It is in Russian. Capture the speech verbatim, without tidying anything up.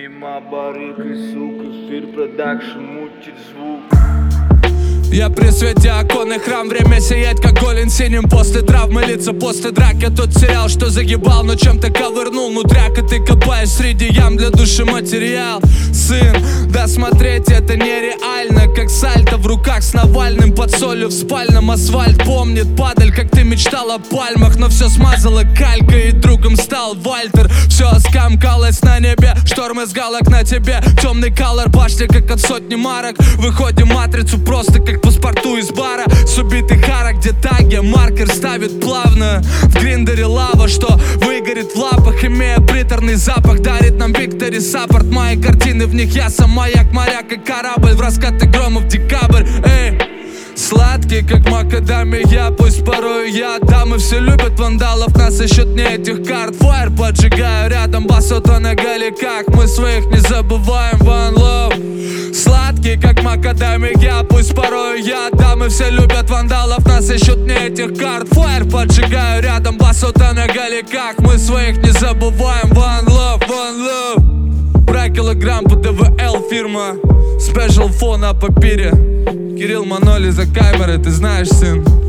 Мимо барыг и сук, эфир продакшн мутит звук. Я при свете оконный храм, время сиять как голень синим. После травмы лица, после драки тот сериал, что загибал, но чем-то ковырнул нутряк. И ты копаешь среди ям для души материал. Сын, да смотреть это нереально, как сальто в руках с Навальным под солью в спальном. Асфальт помнит, падаль, как ты мечтал о пальмах, но все смазала калька, и другом стал Вальтер. Все скамкалось на небе, шторм из галок на тебе. Темный колор, башня как от сотни марок. Выходим матрицу просто как паспорту из бара. С убитый хара, где таги, маркер ставит плавно. В гриндере лава, что выгорит в лапах, имея приторный запах, дарит нам Виктори саппорт. Мои картины, в них я сам маяк, моряк и корабль. В раскаты громов декабрь, эй. Сладкий, как макадамия, пусть порой я дам. И все любят вандалов, нас ищут не этих карт. Фаер поджигаю рядом, басота на галиках. Мы своих не забываем, one love. Сладкий, как макадамия, пусть порой я дам. И все любят вандалов, нас ищут не этих карт. Фаер поджигаю рядом, басота на галиках. Мы своих не забываем, one love, one love. Про килограмм по ДВЛ фирма. Спешл фон на папире. Кирилл Маноли за камерой, ты знаешь, сын.